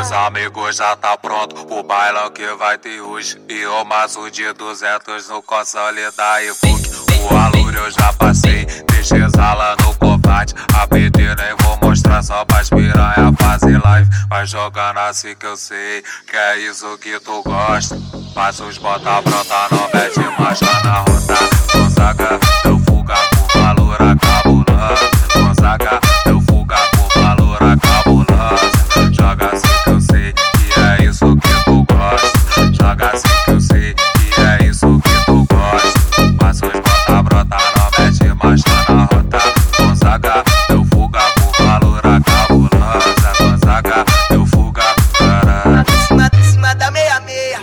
Os amigos já tá pronto, o bailão que vai ter hoje. E o maço de 200 no consolidar e funk. O aluro eu já passei, deixei exala no combate. A PT nem vou mostrar só pras piranha fazer live. Vai jogando assim que eu sei, que é isso que tu gosta. Passa os bota pronta, não mete marcha na rota. Gonzaga, eu fuga com valor cabuloso. Gonzaga, eu fuga com valor cabuloso. Joga assim que eu sei, que é isso que tu gosta. Joga assim que eu sei, que é isso que tu gosta. Passa os bota brota, não mete marcha na rota. Gonzaga, eu fuga com valor cabulosa. Gonzaga, eu fuga, caralho. Em cima da meia-meia.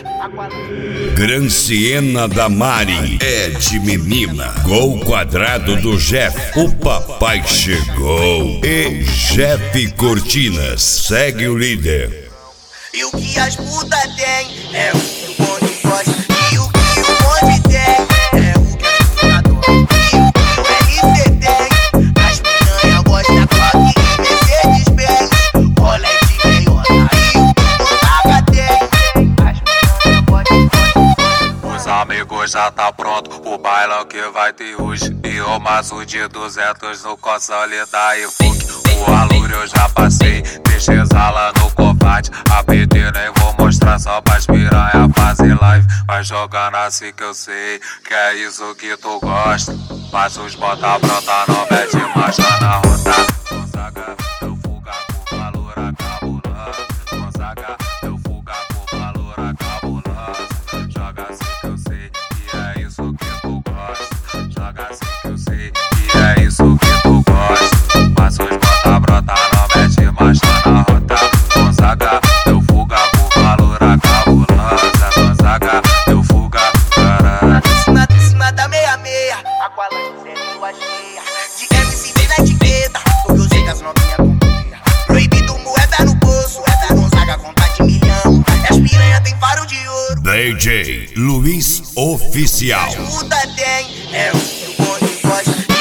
Granciena da Mari é de menina. Gol quadrado do Jeff, o papai chegou. E Jeff Cortinas segue o líder. E o que as putas tem é o que o bonde gosta. E o que o bonde tem é o que as putas adoram. E o que o LC tem, as piranha gosta Glock e Mercedes-Benz. Rolete meiota. E o que o Gonzaga tem, as piranha gostam. Os amigos já tá pronto, o bailão que vai ter hoje. E o maço de 200 no consolidar e funk. O aluro eu já passei, deixei exala no combate. A PT nem vou mostrar só pras piranha fazer live. Vai jogando assim que eu sei, que é isso que tu gosta. Passa os bota pronta, não mete marcha na rota. Gonzaga, eu fuga com valor cabuloso. Gonzaga, eu fuga com valor cabuloso. Joga assim que eu sei, que é isso que tu gosta. Joga assim que eu sei, que é isso que tu gosta. Passa os bota brota, não mete marcha na rota. Gonzaga, eu fuga com valor cabulosa. Gonzaga, eu fuga, caralho. Em cima da meia-meia. Aqualante sempre lua cheia. De MC vem na etiqueta, porque eu sei das novinhas confia. Proibido moeda no bolso, é da Gonzaga conta de milhão. As piranha tem faro de ouro. DJ Luiz Oficial. As puta tem é o que o bonde gosta.